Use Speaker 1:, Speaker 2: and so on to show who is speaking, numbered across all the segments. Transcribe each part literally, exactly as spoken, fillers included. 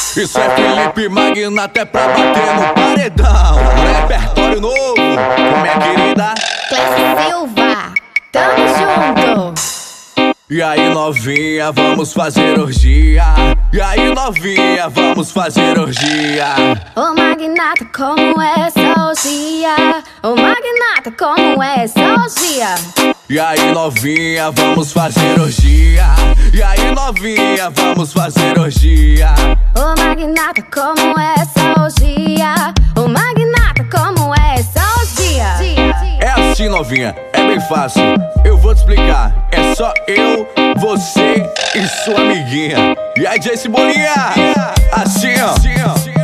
Speaker 1: Isso é Felipe Magnata, é pra bater no paredão. Repertório novo, com minha querida
Speaker 2: Clécia Silva, tamo junto.
Speaker 1: E aí novinha, vamos fazer orgia. E aí novinha, vamos fazer orgia.
Speaker 2: Ô magnata, como é essa orgia? Ô magnata, como é essa orgia?
Speaker 1: E aí novinha, vamos fazer orgia. E aí novinha, vamos fazer orgia.
Speaker 2: Ô magnata, como é essa orgia? Ô magnata, como é essa orgia?
Speaker 1: É assim novinha, é bem fácil, eu vou te explicar. É só eu, você e sua amiguinha. E aí J Cebolinha, assim ó.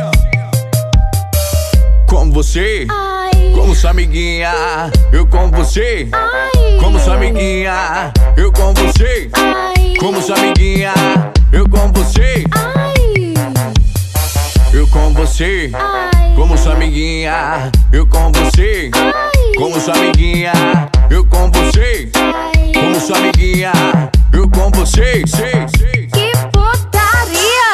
Speaker 1: Como você,
Speaker 2: Ai.
Speaker 1: como sua amiguinha. Eu com você,
Speaker 2: Ai.
Speaker 1: como sua amiguinha. Eu com você,
Speaker 2: Ai.
Speaker 1: como sua amiguinha. Eu com você,
Speaker 2: Ai.
Speaker 1: eu com você,
Speaker 2: Ai.
Speaker 1: como sua amiguinha. Eu com você, como sua amiguinha. Eu com você,
Speaker 2: Ai.
Speaker 1: como sua amiguinha. Eu com você, sei, sei.
Speaker 2: Que putaria!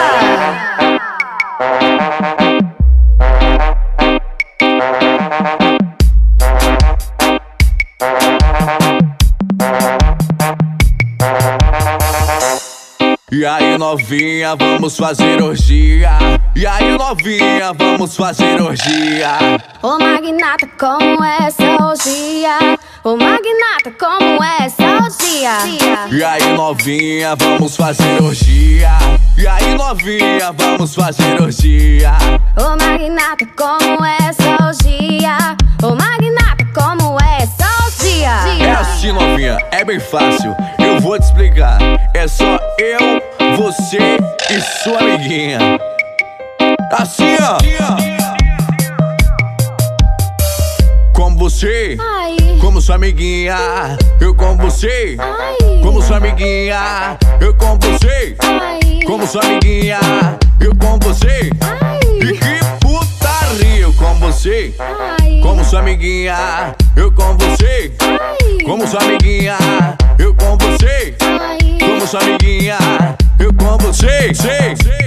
Speaker 1: E aí novinha, vamos fazer orgia. E aí novinha, vamos fazer orgia.
Speaker 2: Ô magnata, como é essa orgia? Ô magnata, como é essa orgia?
Speaker 1: E aí novinha, vamos fazer orgia. E aí novinha, vamos fazer orgia.
Speaker 2: Ô magnata, como é essa orgia? Ô magnata, como é essa orgia?
Speaker 1: É assim novinha, é bem fácil, eu vou te explicar. É só eu, você e sua amiguinha. Assim ó. Como você,
Speaker 2: Ai.
Speaker 1: como sua amiguinha. Eu com você,
Speaker 2: Ai.
Speaker 1: como sua amiguinha. Eu com você,
Speaker 2: Ai.
Speaker 1: como sua amiguinha. Eu com você.
Speaker 2: Ai.
Speaker 1: E que putaria. Eu com você,
Speaker 2: Ai.
Speaker 1: como sua amiguinha. Eu com você,
Speaker 2: Ai.
Speaker 1: como sua amiguinha. Eu com você,
Speaker 2: Ai.
Speaker 1: como sua amiguinha. Eu com você, sei, sei.